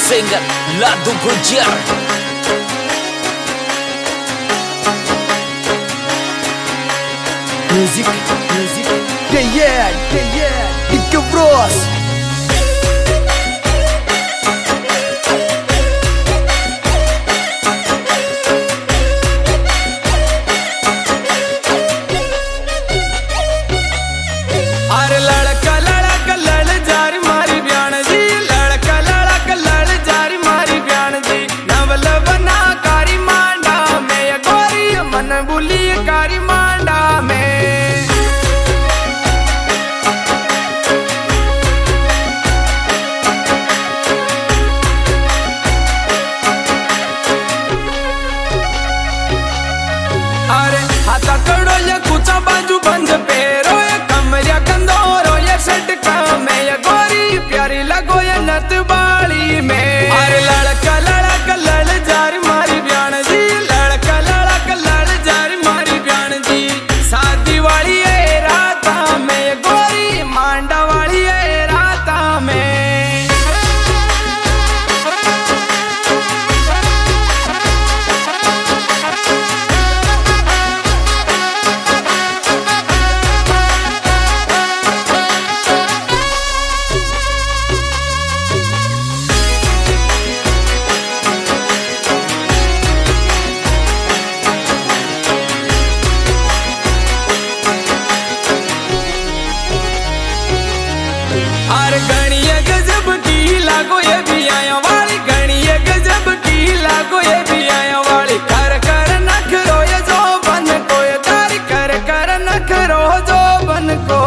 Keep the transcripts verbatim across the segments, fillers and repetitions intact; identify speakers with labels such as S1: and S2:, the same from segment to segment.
S1: Singer Ladu Gujar.
S2: Music music yeah yeah yeah Dick Bros।
S3: अरे लड़का लड़का लड़ जारी मारी ब्यान जी, लड़का लड़का लड़ जारी मारी ब्यान जी। नवल बना कारी मांडा में गोरी मन बुली कारी मांडा में। अरे हाथा कड़ो या कुचा बाजू बंद पेरो या कमरिया कंदोरो या सटका में या गोरी प्यारी लगो या नत बाली में। अरे लड़का लड़का लड़ जारी मारी ब्यान जी, लड़का लड़का लड़ जारी मारी ब्यान जी। शादी वाली है राता में गोरी मांडा वाली है राता में। अरे गणिय गजब की लागो ये भी आया वाली, गणिय गजब की लागो ये भी आया वाली। कर कर नखरो ये जो बन को ये तारी कर कर नखरो जो बन को।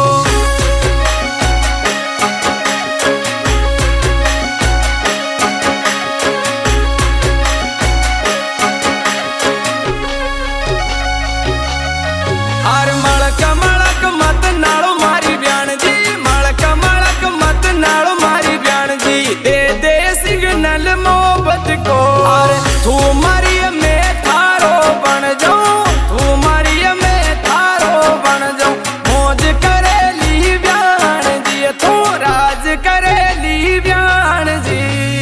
S3: अरे मलक मलक मत नालो मारी ब्यान जी, मलक मलक मत नालो मारी ब्यान जी। दे दे सिग्नल मोहब्बत को। अरे तू मारी मैं थारो बन जाऊं, तू मारी मैं थारो बन जाऊं। मौज करेली ब्यान जी, तू राज करेली ब्यान जी।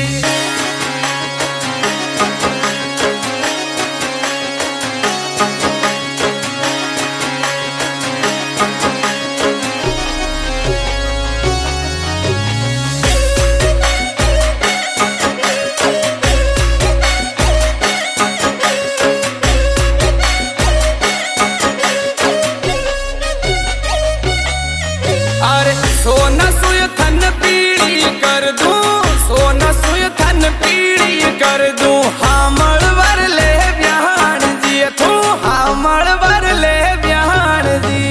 S3: अरे सोना सुय थन पीड़ी कर दूं, सोना सुय थन पीड़ी कर दूं। हामल वर ले ब्यान जी, तू हामल वर ले ब्यान जी।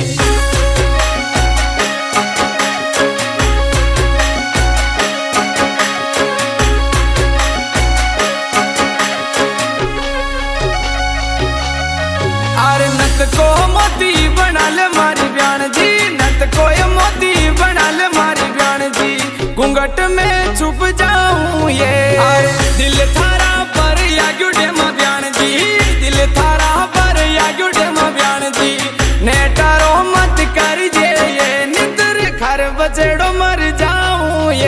S3: अरे नत को मोती बना ले मारी ब्यान जी, नत को ये मोती बना ले मारी ब्यान जी। घूंघट में छुप जाऊं ये। अरे दिल थारा पर या गुडे मा ब्यान जी, दिल थारा पर या गुडे मा ब्यान जी। नेटारो मत कर जे ये नितर खर बचेड़ो मर जाऊं ये।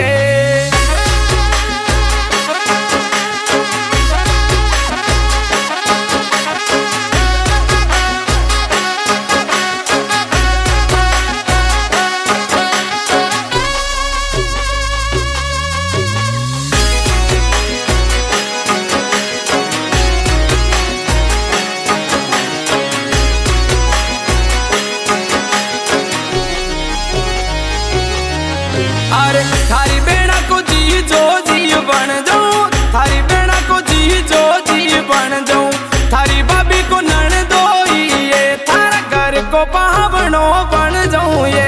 S3: अरे थारी बेड़ा को जी जो जी बन जाऊं, थारी बेड़ा को जी जो जी बन जाऊं। थारी भाभी को नन दो ये, थारा घर को पावनो बन जाऊं ये।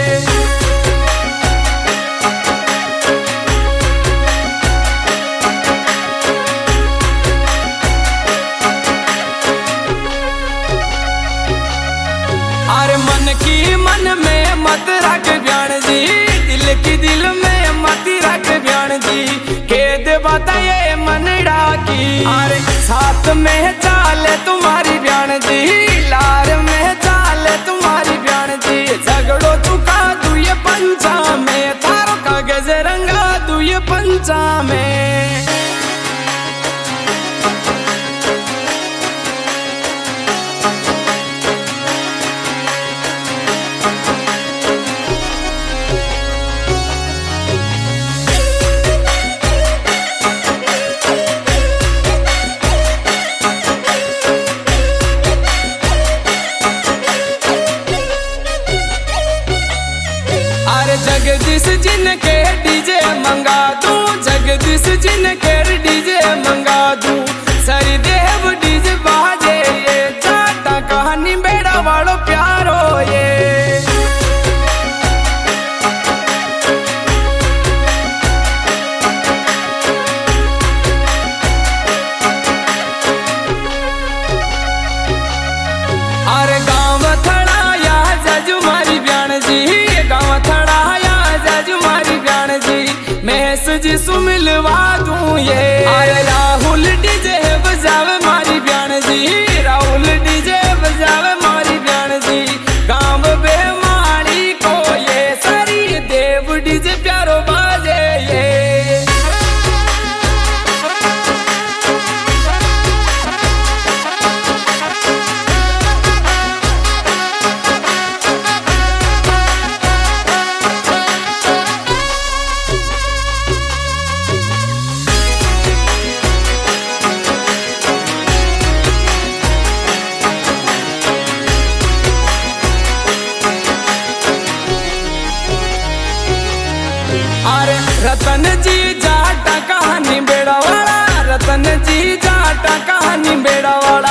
S3: अरे मन की मन में मत रख ब्यान जी, दिल की दिल में मत रख ब्यान जी। खेद बताए मनड़ा की। अरे साथ में चाले तुम्हारी ब्यान जी, लार में चाले तुम्हारी ब्यान जी। झगड़ो चुका तू ये पंचा में, थारो कागज रंगा तू ये पंचा में। जगदीश जिनके डीजे मंगा दूं, जगदीश जिनके डीजे मंगा दूं, सरी देव डीजे बाजे ये जाटा कहानी बेड़ा वालों प्यारो ये। अरे गाँव थड़ा या जजू मारी ब्याण जी, गाँव थड़ा महेश जी सुमिलवा दूं ये। अरे राहुल डीजे बजावे मारी ब्याण जी, राहुल डीजे बजावे मारी ब्याण जी, गाँव बेमारी को ये सारी देव डीजे प्यारो बाजे ये। अरे रतन जी जाटा कहानी बेड़ा वाला, रतन जी जाटा कहानी बेड़ा वाला।